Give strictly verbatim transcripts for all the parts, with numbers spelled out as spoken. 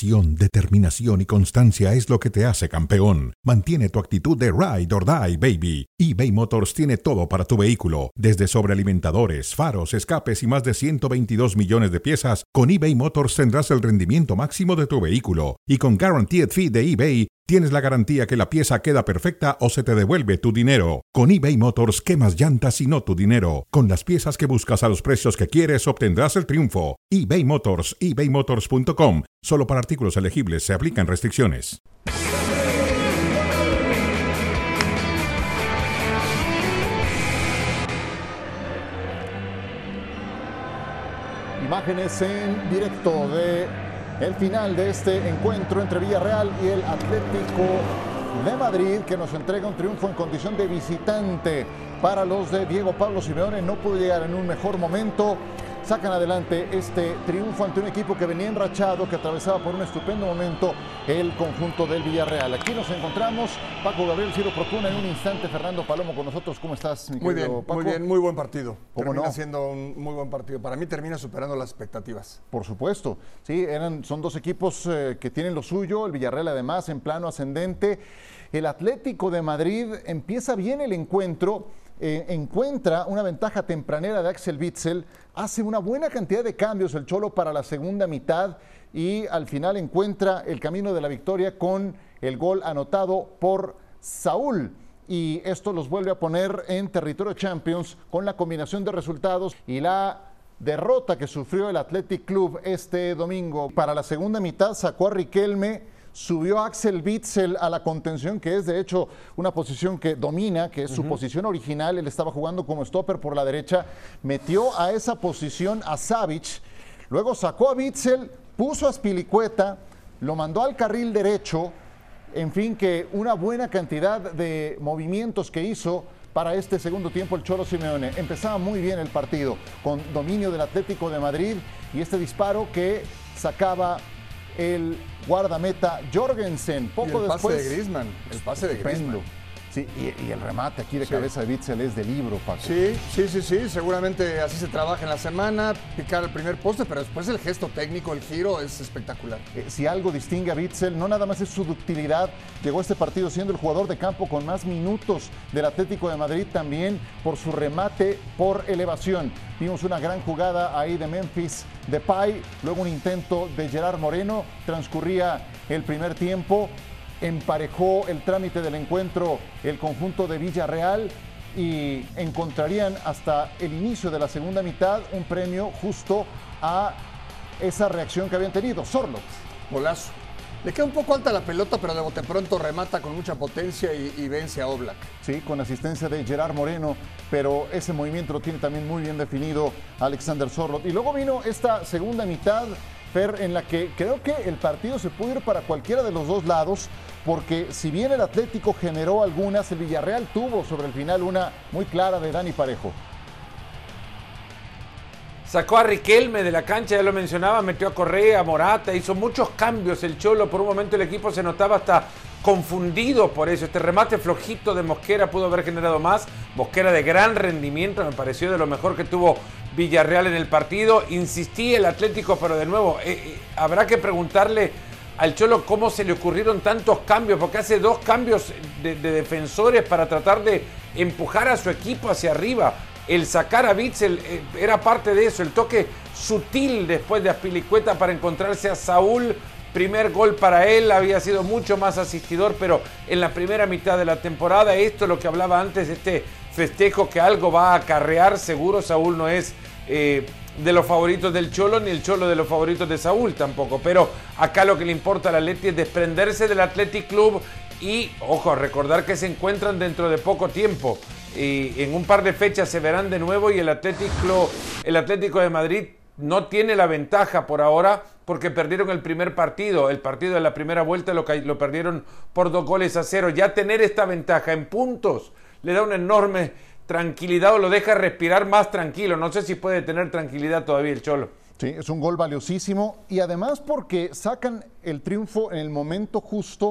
Pasión, determinación y constancia es lo que te hace campeón. Mantiene tu actitud de ride or die, baby. eBay Motors tiene todo para tu vehículo, desde sobrealimentadores, faros, escapes y más de ciento veintidós millones de piezas. Con eBay Motors tendrás el rendimiento máximo de tu vehículo. Y con Guaranteed Fee de eBay, tienes la garantía que la pieza queda perfecta o se te devuelve tu dinero. Con eBay Motors, quemas llantas y no tu dinero. Con las piezas que buscas a los precios que quieres, obtendrás el triunfo. eBay Motors, ebay motors punto com. Solo para artículos elegibles se aplican restricciones. Imágenes en directo de el final de este encuentro entre Villarreal y el Atlético de Madrid, que nos entrega un triunfo en condición de visitante para los de Diego Pablo Simeone. No pudo llegar en un mejor momento. Sacan adelante este triunfo ante un equipo que venía enrachado, que atravesaba por un estupendo momento el conjunto del Villarreal. Aquí nos encontramos, Paco Gabriel, Ciro Procuna, en un instante Fernando Palomo con nosotros. ¿Cómo estás, mi Muy querido bien, Paco? muy bien, muy buen partido. ¿Cómo termina no? siendo un muy buen partido. Para mí termina superando las expectativas. Por supuesto, sí, eran, son dos equipos eh, que tienen lo suyo, el Villarreal además en plano ascendente. El Atlético de Madrid empieza bien el encuentro, eh, encuentra una ventaja tempranera de Axel Witsel, hace una buena cantidad de cambios el Cholo para la segunda mitad y al final encuentra el camino de la victoria con el gol anotado por Saúl. Y esto los vuelve a poner en territorio Champions con la combinación de resultados y la derrota que sufrió el Athletic Club este domingo. Para la segunda mitad sacó a Riquelme, subió a Axel Witsel a la contención, que es de hecho una posición que domina, que es su uh-huh. posición original. Él estaba jugando como stopper por la derecha, metió a esa posición a Savic, luego sacó a Witsel, puso a Azpilicueta, lo mandó al carril derecho. En fin, que una buena cantidad de movimientos que hizo para este segundo tiempo el Cholo Simeone. Empezaba muy bien el partido, con dominio del Atlético de Madrid y este disparo que sacaba el guardameta Jorgensen. Poco y el después, pase de Griezmann, el pase de estupendo. Griezmann. Sí, y, y el remate aquí de sí. cabeza de Witsel es de libro, Paco. Sí, sí, sí, sí, seguramente así se trabaja en la semana, picar el primer poste, pero después el gesto técnico, el giro es espectacular. Eh, si algo distingue a Witsel, no nada más es su ductilidad, llegó a este partido siendo el jugador de campo con más minutos del Atlético de Madrid, también por su remate por elevación. Vimos una gran jugada ahí de Memphis Depay, luego un intento de Gerard Moreno, transcurría el primer tiempo, emparejó el trámite del encuentro el conjunto de Villarreal y encontrarían hasta el inicio de la segunda mitad un premio justo a esa reacción que habían tenido. Sorloth. Golazo. Le queda un poco alta la pelota, pero de bote pronto remata con mucha potencia y, y vence a Oblak. Sí, con asistencia de Gerard Moreno, pero ese movimiento lo tiene también muy bien definido Alexander Sorloth. Y luego vino esta segunda mitad, Fer, en la que creo que el partido se pudo ir para cualquiera de los dos lados, porque si bien el Atlético generó algunas, el Villarreal tuvo sobre el final una muy clara de Dani Parejo. Sacó a Riquelme de la cancha, ya lo mencionaba, metió a Correa, a Morata, hizo muchos cambios el Cholo. Por un momento el equipo se notaba hasta confundido por eso. Este remate flojito de Mosquera pudo haber generado más. Mosquera de gran rendimiento, me pareció de lo mejor que tuvo Villarreal en el partido. Insistí el Atlético, pero de nuevo, eh, eh, habrá que preguntarle al Cholo cómo se le ocurrieron tantos cambios, porque hace dos cambios de, de defensores para tratar de empujar a su equipo hacia arriba. El sacar a Witsel eh, era parte de eso, el toque sutil después de Azpilicueta para encontrarse a Saúl. Primer gol para él, había sido mucho más asistidor, pero en la primera mitad de la temporada, esto es lo que hablaba antes, este festejo que algo va a acarrear, seguro Saúl no es eh, de los favoritos del Cholo, ni el Cholo de los favoritos de Saúl tampoco, pero acá lo que le importa al Atleti es desprenderse del Athletic Club y, ojo, recordar que se encuentran dentro de poco tiempo. Y en un par de fechas se verán de nuevo y el Atlético, el Atlético de Madrid no tiene la ventaja por ahora porque perdieron el primer partido. El partido de la primera vuelta lo, lo perdieron por dos goles a cero. Ya tener esta ventaja en puntos le da una enorme tranquilidad o lo deja respirar más tranquilo. No sé si puede tener tranquilidad todavía el Cholo. Sí, es un gol valiosísimo y además porque sacan el triunfo en el momento justo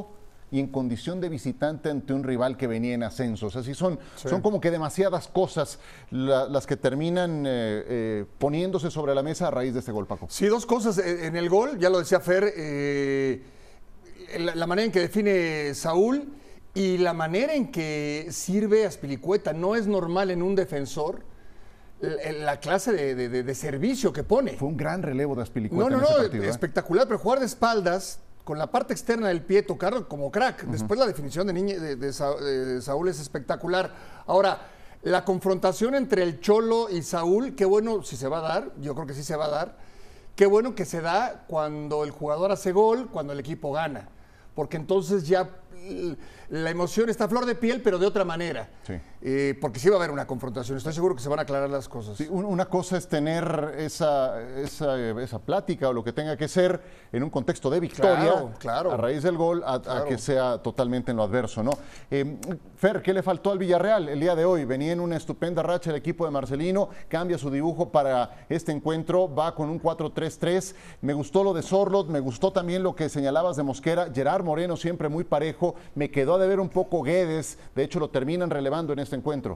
y en condición de visitante ante un rival que venía en ascenso. O sea, sí son, Sí. son como que demasiadas cosas la- las que terminan eh, eh, poniéndose sobre la mesa a raíz de este gol, Paco. Sí, dos cosas. Eh, En el gol, ya lo decía Fer, eh, la, la manera en que define Saúl y la manera en que sirve Azpilicueta. No es normal en un defensor la, la clase de, de- de- de servicio que pone. Fue un gran relevo de Azpilicueta No, no, en ese no, partido, ¿eh? espectacular, pero jugar de espaldas con la parte externa del pie, tocarlo como crack. Después la definición de, Niñe- de- de Sa- de Saúl es espectacular. Ahora, la confrontación entre el Cholo y Saúl, qué bueno si se va a dar, yo creo que sí se va a dar. Qué bueno que se da cuando el jugador hace gol, cuando el equipo gana. Porque entonces ya l- la emoción está a flor de piel, pero de otra manera. Sí. Eh, porque sí va a haber una confrontación. Estoy seguro que se van a aclarar las cosas. Sí, un- una cosa es tener esa, esa, esa plática o lo que tenga que ser en un contexto de victoria, Claro, claro. a raíz del gol, a, a Claro. que sea totalmente en lo adverso, ¿no? Eh, Fer, ¿qué le faltó al Villarreal el día de hoy? Venía en una estupenda racha el equipo de Marcelino, cambia su dibujo para este encuentro, va con un cuatro tres tres. Me gustó lo de Sorlot, me gustó también lo que señalabas de Mosquera. Gerard Moreno siempre muy parejo, me quedó a deber un poco Guedes, de hecho lo terminan relevando en este encuentro.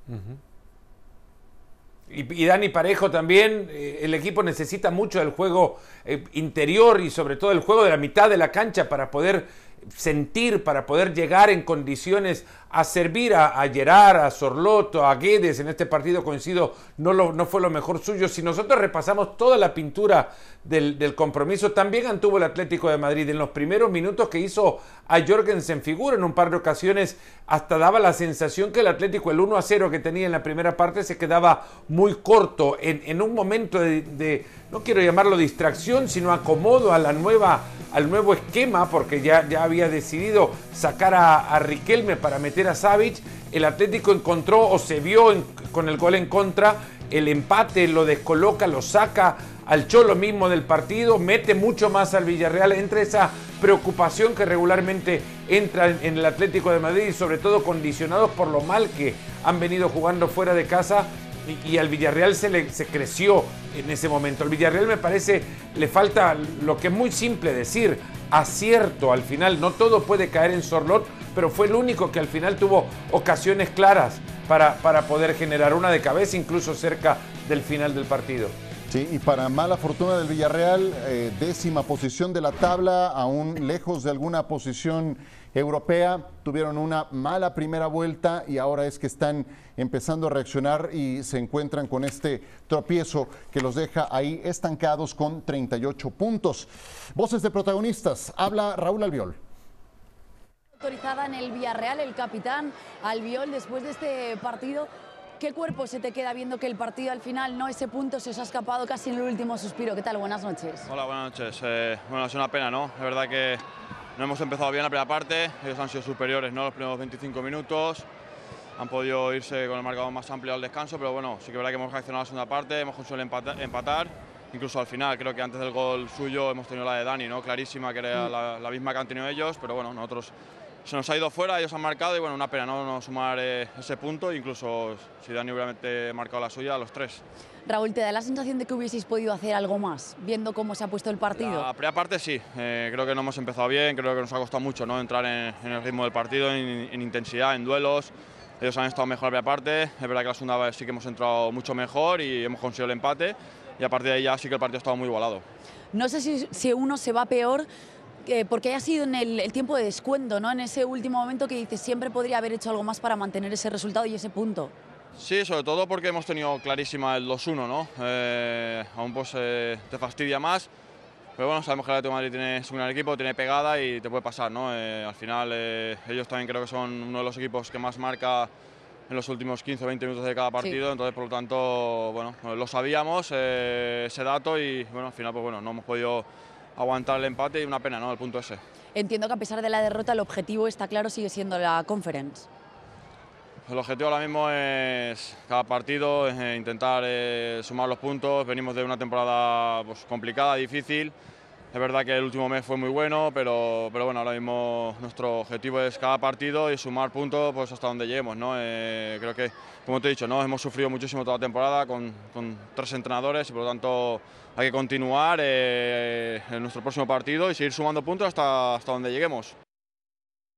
Y, y Dani Parejo también, eh, el equipo necesita mucho del juego eh, interior y sobre todo el juego de la mitad de la cancha para poder sentir, para poder llegar en condiciones a servir a, a Gerard, a Sorloto, a Guedes. En este partido coincido, no, lo, no fue lo mejor suyo. Si nosotros repasamos toda la pintura del, del compromiso, también antuvo el Atlético de Madrid. En los primeros minutos que hizo a Jorgensen figura en un par de ocasiones, hasta daba la sensación que el Atlético, el uno a cero que tenía en la primera parte, se quedaba muy corto. En, en un momento de, de, no quiero llamarlo distracción, sino acomodo a la nueva, al nuevo esquema, porque ya, ya había decidido sacar a, a Riquelme para meter a Savic. El Atlético encontró o se vio en, con el gol en contra, el empate lo descoloca, lo saca al Cholo mismo del partido, mete mucho más al Villarreal, entra esa preocupación que regularmente entra en, en el Atlético de Madrid y sobre todo condicionados por lo mal que han venido jugando fuera de casa. Y, y al Villarreal se le se creció en ese momento. Al Villarreal me parece le falta lo que es muy simple decir, acierto al final. No todo puede caer en Sorlot, pero fue el único que al final tuvo ocasiones claras para, para poder generar una de cabeza incluso cerca del final del partido. Sí, y para mala fortuna del Villarreal, eh, décima posición de la tabla, aún lejos de alguna posición europea, tuvieron una mala primera vuelta y ahora es que están empezando a reaccionar y se encuentran con este tropiezo que los deja ahí estancados con treinta y ocho puntos. Voces de protagonistas, habla Raúl Albiol. Autorizada en el Villarreal, el capitán Albiol, después de este partido, ¿qué cuerpo se te queda viendo que el partido al final, no ese punto, se os ha escapado casi en el último suspiro? ¿Qué tal? Buenas noches. Hola, buenas noches. Eh, bueno, es una pena, ¿no? Es verdad que no hemos empezado bien la primera parte, ellos han sido superiores, ¿no? Los primeros veinticinco minutos, han podido irse con el marcador más amplio al descanso, pero bueno, sí que es verdad que hemos reaccionado a la segunda parte, hemos conseguido empatar, empatar, incluso al final, creo que antes del gol suyo hemos tenido la de Dani, ¿no? Clarísima, que era la, la misma que han tenido ellos, pero bueno, nosotros se nos ha ido fuera, ellos han marcado y bueno, una pena no, no sumar eh, ese punto, incluso si Dani hubiera marcado la suya, a los tres. Raúl, ¿te da la sensación de que hubieseis podido hacer algo más, viendo cómo se ha puesto el partido? La primera parte sí, eh, creo que no hemos empezado bien, creo que nos ha costado mucho, ¿no? Entrar en, en el ritmo del partido, en, en intensidad, en duelos. Ellos han estado mejor la primera parte, es verdad que la segunda vez sí que hemos entrado mucho mejor y hemos conseguido el empate y a partir de ahí ya sí que el partido ha estado muy igualado. No sé si, si uno se va peor, eh, porque haya sido en el, el tiempo de descuento, ¿no? En ese último momento que dices, siempre podría haber hecho algo más para mantener ese resultado y ese punto. Sí, sobre todo porque hemos tenido clarísima el dos uno, ¿no? Eh, aún pues eh, te fastidia más, pero bueno, sabemos que el Atlético de Madrid tiene, es un gran equipo, tiene pegada y te puede pasar, ¿no? Eh, al final eh, ellos también creo que son uno de los equipos que más marca en los últimos quince o veinte minutos de cada partido, sí. Entonces por lo tanto, bueno, lo sabíamos eh, ese dato y bueno, al final pues bueno, no hemos podido aguantar el empate y una pena, ¿no? El punto ese. Entiendo que a pesar de la derrota el objetivo está claro, sigue siendo la Conference. El objetivo ahora mismo es cada partido, es intentar eh, sumar los puntos. Venimos de una temporada pues, complicada, difícil. Es verdad que el último mes fue muy bueno, pero, pero bueno, ahora mismo nuestro objetivo es cada partido y sumar puntos pues, hasta donde lleguemos, ¿no? Eh, creo que, como te he dicho, ¿no? Hemos sufrido muchísimo toda la temporada con, con tres entrenadores y por lo tanto hay que continuar eh, en nuestro próximo partido y seguir sumando puntos hasta, hasta donde lleguemos.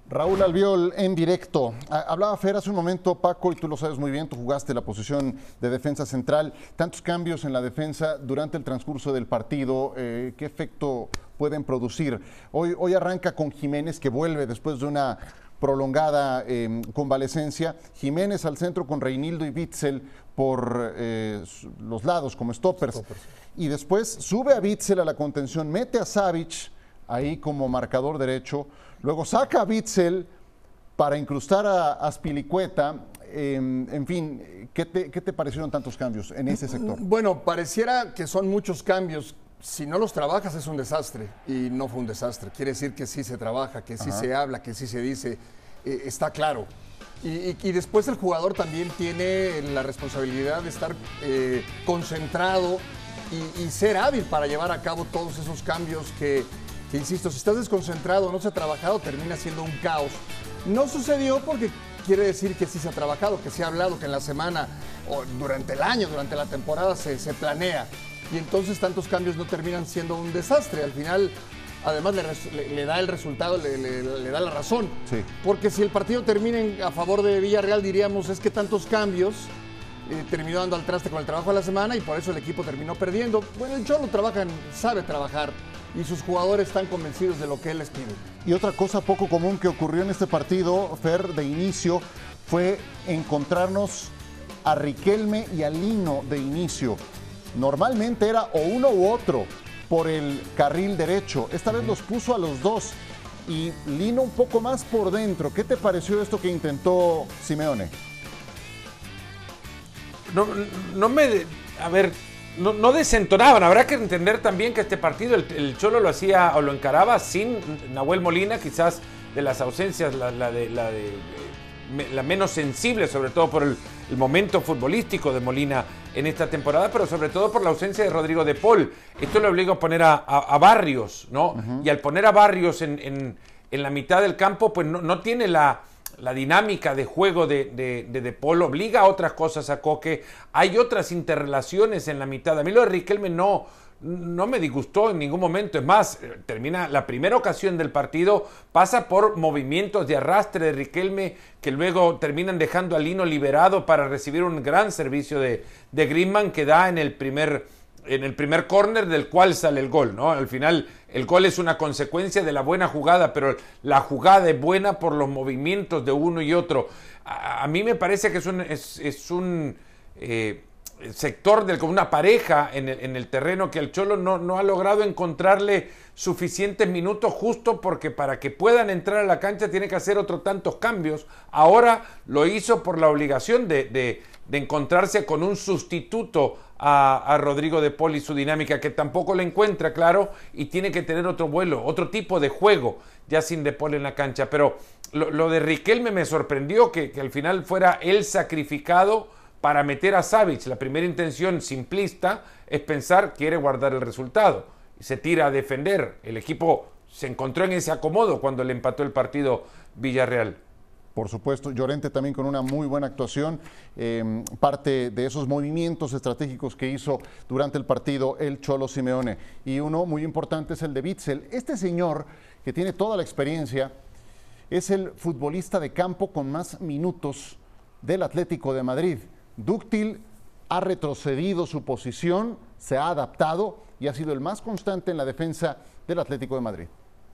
Raúl Albiol en directo. Hablaba Fer hace un momento, Paco, y tú lo sabes muy bien, tú jugaste la posición de defensa central. Tantos cambios en la defensa durante el transcurso del partido, eh, ¿qué efecto pueden producir? Hoy, hoy arranca con Jiménez, que vuelve después de una prolongada eh, convalecencia. Jiménez al centro con Reinildo y Witsel por eh, los lados como stoppers. stoppers. Y después sube a Witsel a la contención, mete a Savic ahí como marcador derecho. Luego saca a Witsel para incrustar a Azpilicueta. Eh, en fin, ¿qué te, ¿qué te parecieron tantos cambios en ese sector? Bueno, pareciera que son muchos cambios. Si no los trabajas es un desastre, y no fue un desastre. Quiere decir que sí se trabaja, que sí Ajá. se habla, que sí se dice, eh, está claro. Y, y, y después el jugador también tiene la responsabilidad de estar eh, concentrado y, y ser hábil para llevar a cabo todos esos cambios que, que, insisto, si estás desconcentrado, no se ha trabajado, termina siendo un caos. No sucedió porque quiere decir que sí se ha trabajado, que se ha hablado, que en la semana, o durante el año, durante la temporada se, se planea. Y entonces tantos cambios no terminan siendo un desastre. Al final, además, le, le, le da el resultado, le, le, le da la razón. Sí. Porque si el partido termina en, a favor de Villarreal, diríamos, es que tantos cambios eh, terminó dando al traste con el trabajo de la semana y por eso el equipo terminó perdiendo. Bueno, el Cholo trabaja, sabe trabajar y sus jugadores están convencidos de lo que él les pide. Y otra cosa poco común que ocurrió en este partido, Fer, de inicio, fue encontrarnos a Riquelme y a Lino de inicio. Normalmente era o uno u otro por el carril derecho. Esta vez los puso a los dos y Lino un poco más por dentro. ¿Qué te pareció esto que intentó Simeone? No, no me... A ver, no, no desentonaban. Habrá que entender también que este partido el, el Cholo lo hacía o lo encaraba sin Nahuel Molina, quizás de las ausencias, la, la de... La de la menos sensible, sobre todo por el, el momento futbolístico de Molina en esta temporada, pero sobre todo por la ausencia de Rodrigo de Paul. Esto le obliga a poner a, a, a Barrios, ¿no? Uh-huh. Y al poner a Barrios en, en, en la mitad del campo, pues no, no tiene la, la dinámica de juego de, de, de De Paul, obliga a otras cosas a Coque. Hay otras interrelaciones en la mitad. A mí lo de Riquelme no... no me disgustó en ningún momento. Es más, termina la primera ocasión del partido, pasa por movimientos de arrastre de Riquelme que luego terminan dejando a Lino liberado para recibir un gran servicio de, de Griezmann que da en el primer en el primer córner del cual sale el gol, ¿no? Al final el gol es una consecuencia de la buena jugada, pero la jugada es buena por los movimientos de uno y otro. A, a mí me parece que es un es, es un eh, sector de una pareja en el, en el terreno que el Cholo no, no ha logrado encontrarle suficientes minutos, justo porque para que puedan entrar a la cancha tiene que hacer otros tantos cambios. Ahora lo hizo por la obligación de, de, de encontrarse con un sustituto a, a Rodrigo de Paul y su dinámica, que tampoco le encuentra, claro, y tiene que tener otro vuelo, otro tipo de juego, ya sin de Paul en la cancha. Pero lo, lo de Riquelme me sorprendió, que, que al final fuera él sacrificado para meter a Savic. La primera intención simplista es pensar, quiere guardar el resultado. Y se tira a defender. El equipo se encontró en ese acomodo cuando le empató el partido Villarreal. Por supuesto, Llorente también con una muy buena actuación. Eh, parte de esos movimientos estratégicos que hizo durante el partido el Cholo Simeone. Y uno muy importante es el de Witsel. Este señor, que tiene toda la experiencia, es el futbolista de campo con más minutos del Atlético de Madrid. Dúctil ha retrocedido su posición, se ha adaptado y ha sido el más constante en la defensa del Atlético de Madrid.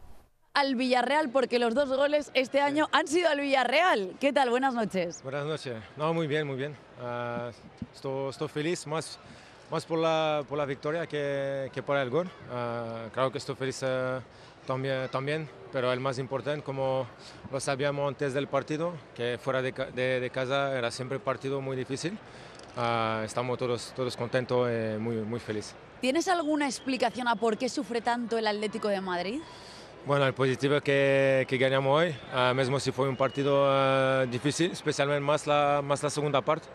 Al Villarreal, porque los dos goles este año han sido al Villarreal. ¿Qué tal? Buenas noches. Buenas noches. No, muy bien, muy bien. Uh, estoy, estoy feliz, más, más por, la, por la victoria que, que por el gol. Uh, claro que estoy feliz uh, también, también, pero el más importante, como lo sabíamos antes del partido, que fuera de, de, de casa era siempre un partido muy difícil. Uh, estamos todos, todos contentos y muy, muy felices. ¿Tienes alguna explicación a por qué sufre tanto el Atlético de Madrid? Bueno, el positivo que, que ganamos hoy, uh, mismo si fue un partido uh, difícil, especialmente más la, más la segunda parte.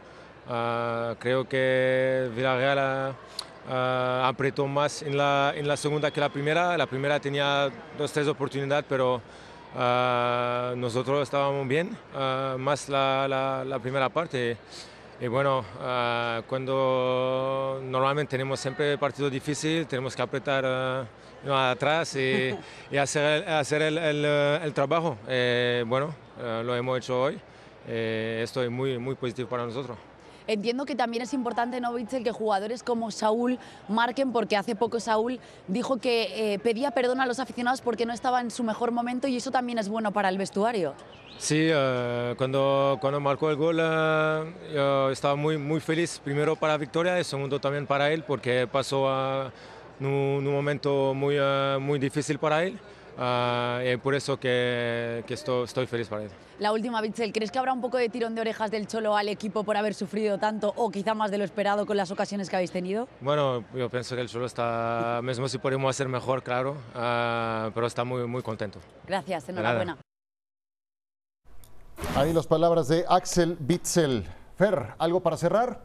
Uh, creo que Villarreal uh, uh, apretó más en la, en la segunda que la primera. La primera tenía dos, tres oportunidades, pero uh, nosotros estábamos bien, uh, más la, la, la primera parte. y bueno, uh, cuando normalmente tenemos siempre partido difícil, tenemos que apretar uh, no, atrás y, y hacer, hacer el, el, el trabajo. Eh, bueno, uh, lo hemos hecho hoy. Eh, esto es muy, muy positivo para nosotros. Entiendo que también es importante, ¿no, Witsel, que jugadores como Saúl marquen, porque hace poco Saúl dijo que eh, pedía perdón a los aficionados porque no estaba en su mejor momento y eso también es bueno para el vestuario. Sí, uh, cuando, cuando marcó el gol uh, yo estaba muy, muy feliz, primero para la victoria y segundo también para él, porque pasó uh, en un, un momento muy, uh, muy difícil para él. Uh, y por eso que, que estoy, estoy feliz para él. La última, Witsel, ¿crees que habrá un poco de tirón de orejas del Cholo al equipo por haber sufrido tanto o quizá más de lo esperado con las ocasiones que habéis tenido? Bueno, yo pienso que el Cholo está, mismo si podemos hacer mejor, claro, uh, pero está muy, muy contento. Gracias, enhorabuena. Ahí las palabras de Axel Witsel. Fer, ¿algo para cerrar?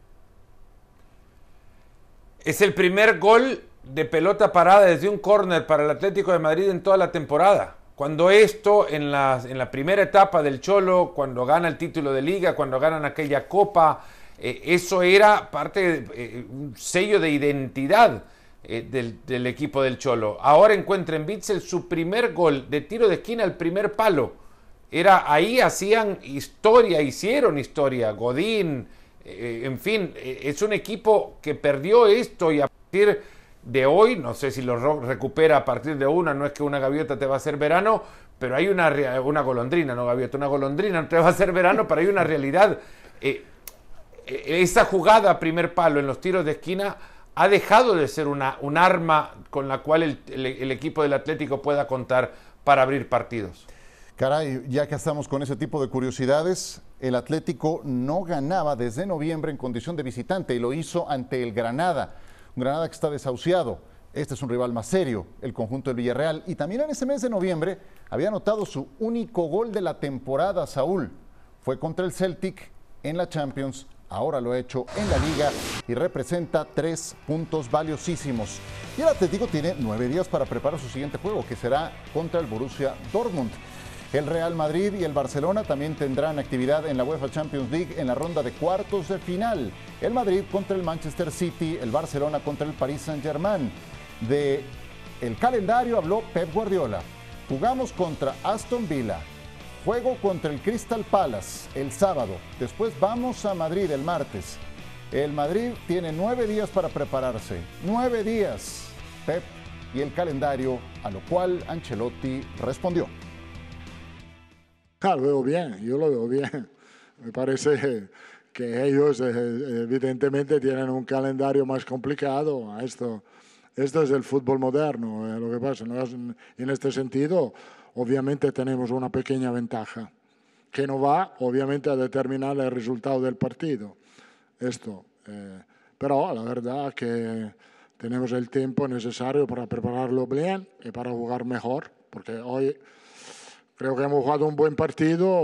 Es el primer gol de pelota parada desde un córner para el Atlético de Madrid en toda la temporada. Cuando esto, en la, en la primera etapa del Cholo, cuando gana el título de Liga, cuando ganan aquella Copa, eh, eso era parte, de, eh, un sello de identidad eh, del, del equipo del Cholo. Ahora encuentra en Witsel su primer gol de tiro de esquina al primer palo. Era, ahí hacían historia, hicieron historia. Godín, eh, en fin, eh, es un equipo que perdió esto y a partir de hoy, no sé si lo recupera a partir de una, no es que una gaviota te va a hacer verano, pero hay una, una golondrina, no gaviota, una golondrina no te va a hacer verano, pero hay una realidad. Eh, esa jugada a primer palo en los tiros de esquina ha dejado de ser una, un arma con la cual el, el, el equipo del Atlético pueda contar para abrir partidos. Caray, ya que estamos con ese tipo de curiosidades, el Atlético no ganaba desde noviembre en condición de visitante y lo hizo ante el Granada. Un Granada que está desahuciado. Este es un rival más serio, el conjunto del Villarreal. Y también en ese mes de noviembre había anotado su único gol de la temporada, Saúl. Fue contra el Celtic en la Champions, ahora lo ha hecho en la Liga y representa tres puntos valiosísimos. Y el Atlético tiene nueve días para preparar su siguiente juego, que será contra el Borussia Dortmund. El Real Madrid y el Barcelona también tendrán actividad en la UEFA Champions League en la ronda de cuartos de final. El Madrid contra el Manchester City, el Barcelona contra el Paris Saint-Germain. De el calendario habló Pep Guardiola. Jugamos contra Aston Villa, juego contra el Crystal Palace el sábado. Después vamos a Madrid el martes. El Madrid tiene nueve días para prepararse. Nueve días. Pep y el calendario, a lo cual Ancelotti respondió. Ah, lo veo bien, yo lo veo bien. Me parece que ellos eh, evidentemente tienen un calendario más complicado. Esto, esto es el fútbol moderno. Eh, lo que pasa, ¿no? En este sentido, obviamente tenemos una pequeña ventaja que no va, obviamente, a determinar el resultado del partido. Esto, eh, pero la verdad que tenemos el tiempo necesario para prepararlo bien y para jugar mejor, porque hoy creo que hemos jugado un buen partido.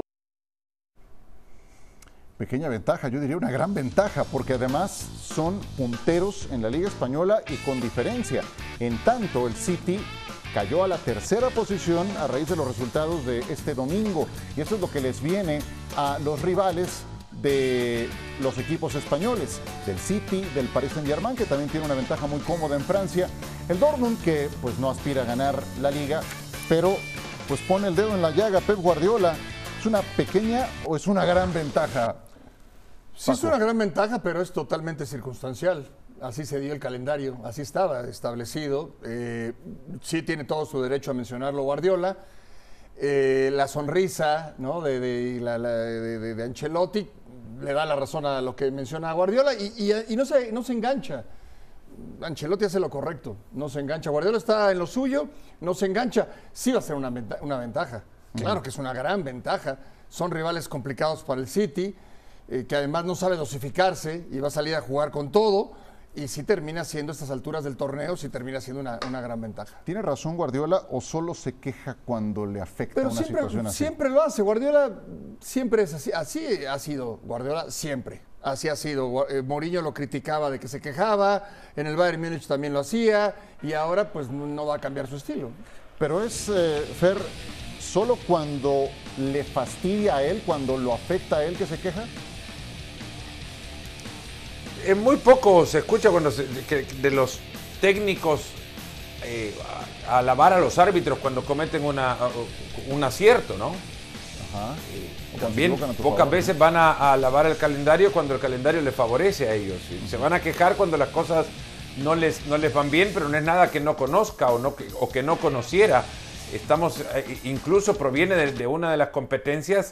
Pequeña ventaja, yo diría una gran ventaja, porque además son punteros en la Liga Española y con diferencia. En tanto, el City cayó a la tercera posición a raíz de los resultados de este domingo. Y eso es lo que les viene a los rivales de los equipos españoles, del City, del Paris Saint-Germain, que también tiene una ventaja muy cómoda en Francia. El Dortmund, que pues no aspira a ganar la Liga, pero pues pone el dedo en la llaga Pep Guardiola. ¿Es una pequeña o es una gran ventaja? Sí, es una gran ventaja, pero es totalmente circunstancial. Así se dio el calendario, así estaba establecido. Eh, sí tiene todo su derecho a mencionarlo Guardiola. Eh, la sonrisa, ¿no? de, de, la, la, de, de, de Ancelotti le da la razón a lo que menciona Guardiola y, y, y no, se, no se engancha. Ancelotti hace lo correcto, no se engancha. Guardiola está en lo suyo, no se engancha. Sí va a ser una, una ventaja, claro que es una gran ventaja. Son rivales complicados para el City, eh, que además no sabe dosificarse y va a salir a jugar con todo. Y sí termina siendo, a estas alturas del torneo, sí termina siendo una, una gran ventaja. ¿Tiene razón Guardiola o solo se queja cuando le afecta Pero una siempre, situación así? Siempre lo hace. Guardiola siempre es así. Así ha sido Guardiola siempre. Así ha sido. Eh, Mourinho lo criticaba de que se quejaba, en el Bayern Múnich también lo hacía, y ahora pues no va a cambiar su estilo. Pero es, eh, Fer, solo cuando le fastidia a él, cuando lo afecta a él que se queja. es muy poco se escucha cuando se, que, de los técnicos eh, a, a alabar a los árbitros cuando cometen una, un acierto, ¿no? Ajá. Eh, también pocas veces van a, a alabar el calendario cuando el calendario les favorece a ellos. Y se van a quejar cuando las cosas no les, no les van bien, pero no es nada que no conozca o, no, o que no conociera. Estamos, eh, incluso proviene de, de una de las competencias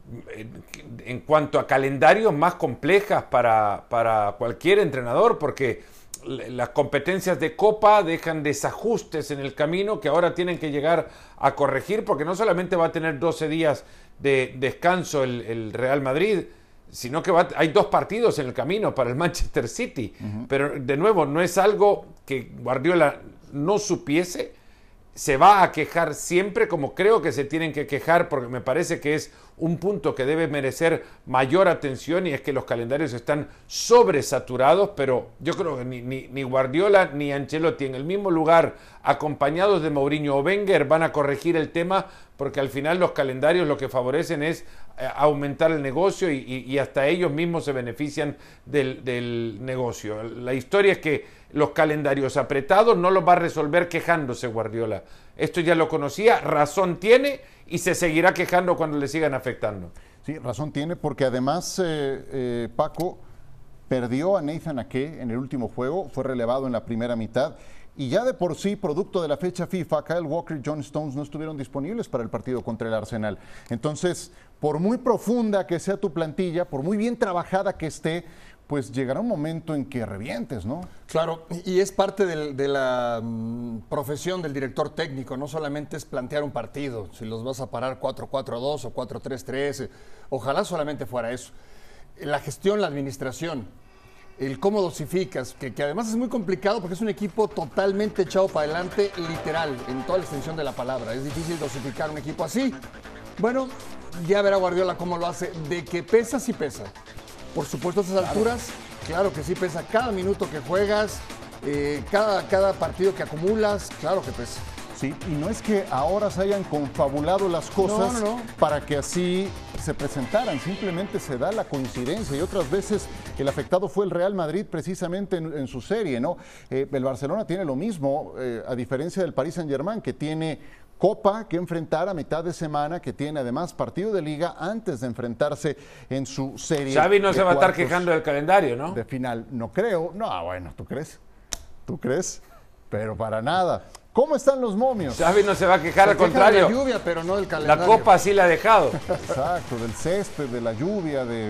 en cuanto a calendarios más complejas para, para cualquier entrenador, porque las competencias de Copa dejan desajustes en el camino que ahora tienen que llegar a corregir, porque no solamente va a tener doce días de descanso el, el Real Madrid, sino que va, hay dos partidos en el camino para el Manchester City. Uh-huh. Pero de nuevo, no es algo que Guardiola no supiese. Se va a quejar siempre, como creo que se tienen que quejar, porque me parece que es un punto que debe merecer mayor atención, y es que los calendarios están sobresaturados, pero yo creo que ni, ni, ni Guardiola ni Ancelotti en el mismo lugar, acompañados de Mourinho o Wenger, van a corregir el tema, porque al final los calendarios lo que favorecen es eh, aumentar el negocio y, y, y hasta ellos mismos se benefician del, del negocio. La historia es que los calendarios apretados no los va a resolver quejándose Guardiola. Esto ya lo conocía, razón tiene y se seguirá quejando cuando le sigan afectando. Sí, razón tiene, porque además eh, eh, Paco perdió a Nathan Ake en el último juego, fue relevado en la primera mitad, y ya de por sí, producto de la fecha FIFA, Kyle Walker y John Stones no estuvieron disponibles para el partido contra el Arsenal. Entonces, por muy profunda que sea tu plantilla, por muy bien trabajada que esté, pues llegará un momento en que revientes, ¿no? Claro, y es parte de, de la mm, profesión del director técnico, no solamente es plantear un partido, si los vas a parar cuatro cuatro dos o cuatro tres tres, ojalá solamente fuera eso. La gestión, la administración, el cómo dosificas, que, que además es muy complicado porque es un equipo totalmente echado para adelante, literal, en toda la extensión de la palabra. Es difícil dosificar un equipo así. Bueno, ya verá Guardiola cómo lo hace. De que pesa, sí pesa. Por supuesto, a estas alturas, claro que sí pesa. Cada minuto que juegas, eh, cada, cada partido que acumulas, claro que pesa. Sí, y no es que ahora se hayan confabulado las cosas no, no, no. para que así se presentaran, simplemente se da la coincidencia, y otras veces el afectado fue el Real Madrid precisamente en, en su serie, ¿no? Eh, el Barcelona tiene lo mismo, eh, a diferencia del Paris Saint-Germain, que tiene Copa que enfrentar a mitad de semana, que tiene además partido de Liga antes de enfrentarse en su serie. Xavi no se va a estar quejando del calendario, ¿no? De final, no creo. No, bueno, ¿tú crees? ¿Tú crees? Pero para nada. ¿Cómo están los momios? Xavi no se va a quejar, se al contrario. De la lluvia, pero no del calendario. La Copa sí la ha dejado. Exacto, del césped, de la lluvia, de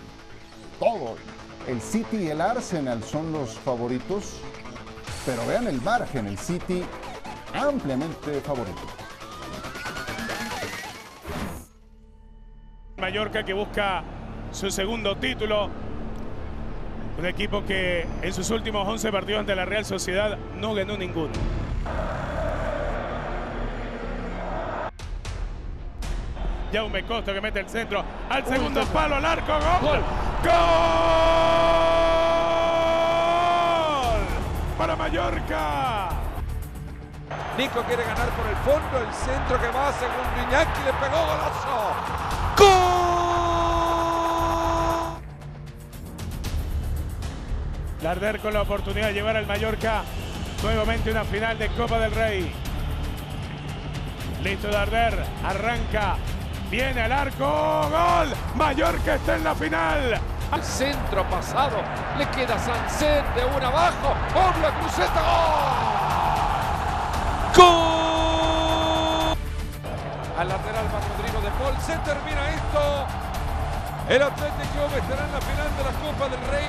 todo. El City y el Arsenal son los favoritos, pero vean el margen, el City ampliamente favorito. Mallorca, que busca su segundo título, un equipo que en sus últimos once partidos ante la Real Sociedad no ganó ninguno. Jaume Costa, que mete el centro al segundo palo, al arco, gol, gol, para Mallorca. Nico quiere ganar por el fondo, el centro que va segundo Iñaki, le pegó, golazo. ¡Gol! Darder con la oportunidad de llevar al Mallorca nuevamente una final de Copa del Rey. Listo Darder, arranca, viene al arco, gol. Mallorca está en la final. Al centro pasado, le queda Sanset de una abajo, por la cruceta, ¡gol! ¡Gol! Al lateral va Rodrigo de Paul, se termina esto. El Athletic Club estará en la final de la Copa del Rey.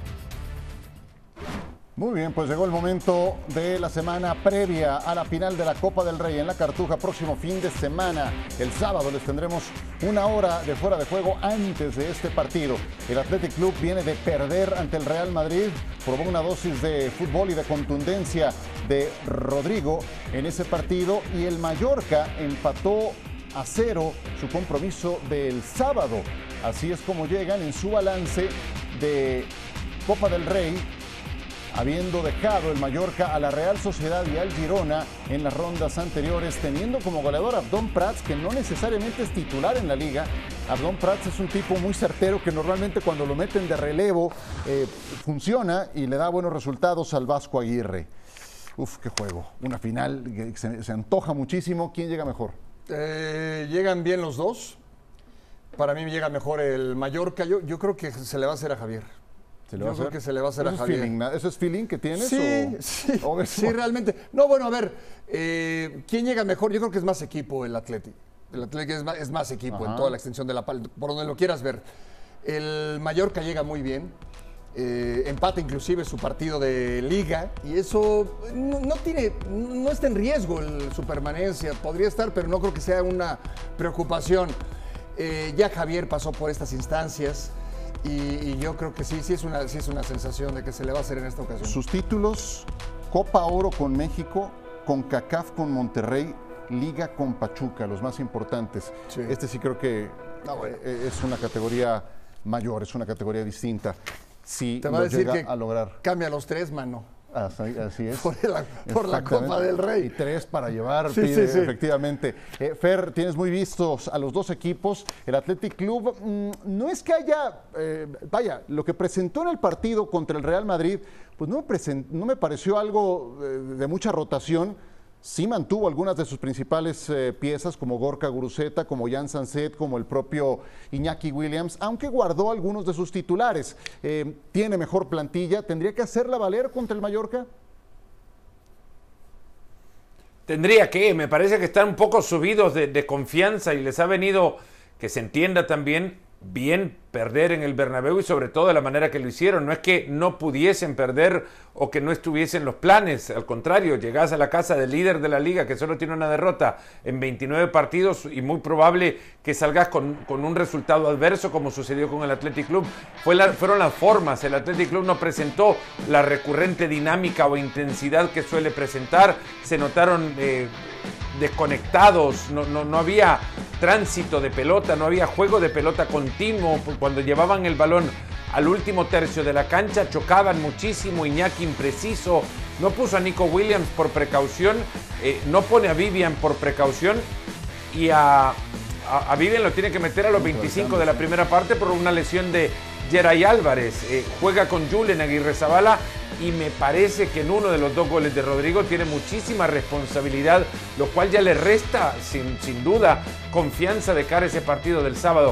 Muy bien, pues llegó el momento de la semana previa a la final de la Copa del Rey en la Cartuja, próximo fin de semana. El sábado les tendremos una hora de fuera de juego antes de este partido. El Athletic Club viene de perder ante el Real Madrid, probó una dosis de fútbol y de contundencia de Rodrigo en ese partido, y el Mallorca empató a cero su compromiso del sábado. Así es como llegan en su balance de Copa del Rey habiendo dejado el Mallorca a la Real Sociedad y al Girona en las rondas anteriores, teniendo como goleador a Abdón Prats, que no necesariamente es titular en la liga. Abdón Prats es un tipo muy certero que normalmente cuando lo meten de relevo eh, funciona y le da buenos resultados al Vasco Aguirre. Uf, qué juego. Una final que se, se antoja muchísimo. ¿Quién llega mejor? Eh, llegan bien los dos. Para mí llega mejor el Mallorca. Yo, yo creo que se le va a hacer a Javier. ¿Se le yo va a creo hacer? que se le va a hacer a ¿Eso es Javier. Feeling, ¿eso es feeling que tienes? Sí, o, sí, o es... sí, realmente. No, bueno, a ver, eh, ¿quién llega mejor? Yo creo que es más equipo el Atleti. El Atleti es más, es más equipo Ajá. en toda la extensión de la palma, por donde lo quieras ver. El Mallorca llega muy bien. Eh, empata inclusive su partido de liga y eso no, no tiene, no está en riesgo el, su permanencia, podría estar, pero no creo que sea una preocupación. Eh, ya Javier pasó por estas instancias y, y yo creo que sí, sí es, una, sí es una sensación de que se le va a hacer en esta ocasión. Sus títulos: Copa Oro con México, CONCACAF con Monterrey, Liga con Pachuca, los más importantes. Sí. Este sí creo que No, bueno. es una categoría mayor, es una categoría distinta. Si Te va a lo decir llega que a lograr. cambia los tres, mano. Así, así es. Por la, por la Exactamente. Copa del Rey. Y tres para llevar, Sí, pide, sí, sí. efectivamente. Eh, Fer, tienes muy vistos a los dos equipos. El Athletic Club, mmm, no es que haya, eh, vaya, lo que presentó en el partido contra el Real Madrid, pues no me, present, no me pareció algo de, de mucha rotación. Sí mantuvo algunas de sus principales eh, piezas, como Gorka Guruceta, como Jan Sanset, como el propio Iñaki Williams, aunque guardó algunos de sus titulares. Eh, tiene mejor plantilla. ¿Tendría que hacerla valer contra el Mallorca? Tendría que, me parece que están un poco subidos de, de confianza y les ha venido, que se entienda también, bien perder en el Bernabéu y sobre todo de la manera que lo hicieron. No es que no pudiesen perder o que no estuviesen los planes, al contrario, llegás a la casa del líder de la liga que solo tiene una derrota en veintinueve partidos y muy probable que salgas con, con un resultado adverso como sucedió con el Athletic Club. Fue la, fueron las formas, el Athletic Club no presentó la recurrente dinámica o intensidad que suele presentar, se notaron eh, desconectados, no, no, no había tránsito de pelota, no había juego de pelota continuo. Cuando llevaban el balón al último tercio de la cancha chocaban muchísimo, Iñaki impreciso, no puso a Nico Williams por precaución, eh, no pone a Vivian por precaución y a, a, a Vivian lo tiene que meter a los veinticinco de la primera parte por una lesión de Geray Álvarez. Eh, juega con Julen Aguirrezabala y me parece que en uno de los dos goles de Rodrigo tiene muchísima responsabilidad, lo cual ya le resta sin, sin duda confianza de cara a ese partido del sábado.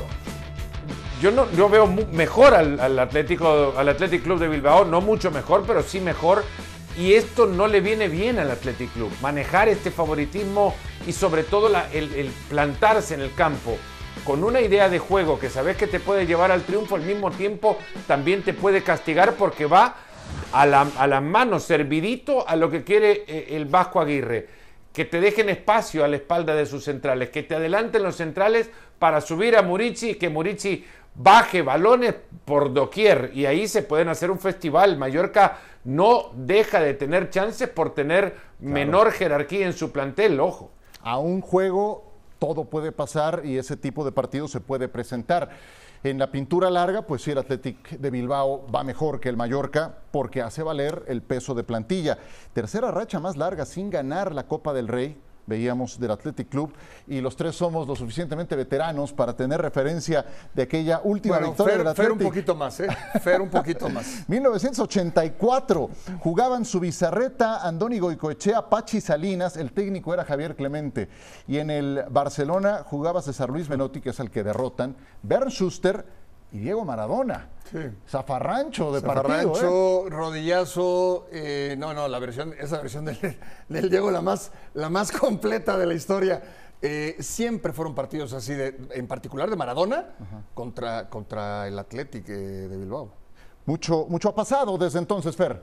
Yo no yo veo mejor al, al, Atlético, al Athletic Club de Bilbao, no mucho mejor, pero sí mejor. Y esto no le viene bien al Athletic Club, manejar este favoritismo y sobre todo la, el, el plantarse en el campo con una idea de juego que sabes que te puede llevar al triunfo, al mismo tiempo también te puede castigar porque va a la, a la mano servidito a lo que quiere eh, el Vasco Aguirre. Que te dejen espacio a la espalda de sus centrales, que te adelanten los centrales para subir a Murici y que Murici baje balones por doquier y ahí se pueden hacer un festival. Mallorca no deja de tener chances por tener claro. menor jerarquía en su plantel, ojo. A un juego todo puede pasar y ese tipo de partido se puede presentar. En la pintura larga, pues sí, el Athletic de Bilbao va mejor que el Mallorca porque hace valer el peso de plantilla. Tercera racha más larga sin ganar la Copa del Rey, veíamos del Athletic Club, y los tres somos lo suficientemente veteranos para tener referencia de aquella última bueno, victoria Fer, del Athletic. Fer un poquito más, ¿eh? Fer un poquito más. mil novecientos ochenta y cuatro, jugaban su Bizarreta, Andoni Goicoechea, Pachi Salinas, el técnico era Javier Clemente, y en el Barcelona jugaba César Luis Menotti, que es el que derrotan, Bernd Schuster y Diego Maradona. Sí. Zafarrancho de Zafarrancho, partido, ¿eh? Rodillazo, eh, no, no, la versión, esa versión del, del Diego, la más, la más completa de la historia. Eh, siempre fueron partidos así, de, en particular de Maradona, contra, contra el Athletic eh, de Bilbao. Mucho, mucho ha pasado desde entonces, Fer.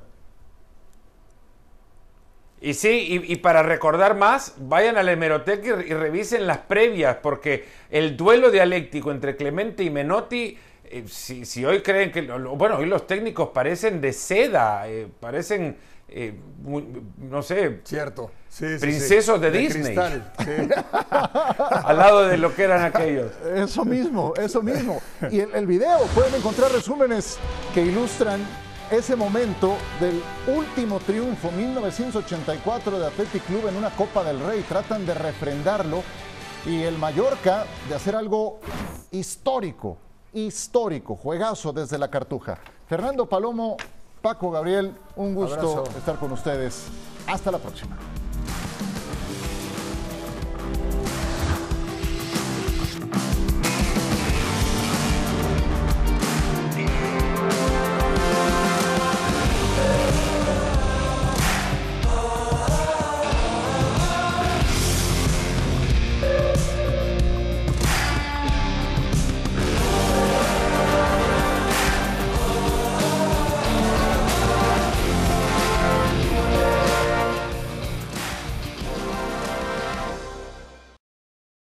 Y sí, y, y para recordar más, vayan al hemeroteca y, y revisen las previas, porque el duelo dialéctico entre Clemente y Menotti, eh, si, si hoy creen que, bueno, hoy los técnicos parecen de seda, eh, parecen, eh, muy, no sé, cierto, sí, sí, princesos sí. de, de Disney, cristal, sí. al lado de lo que eran aquellos. Eso mismo, eso mismo. Y el, el video, pueden encontrar resúmenes que ilustran ese momento del último triunfo, mil novecientos ochenta y cuatro de Athletic Club en una Copa del Rey. Tratan de refrendarlo y el Mallorca de hacer algo histórico, histórico, juegazo desde la Cartuja. Fernando Palomo, Paco Gabriel, un gusto Abrazo. estar con ustedes. Hasta la próxima.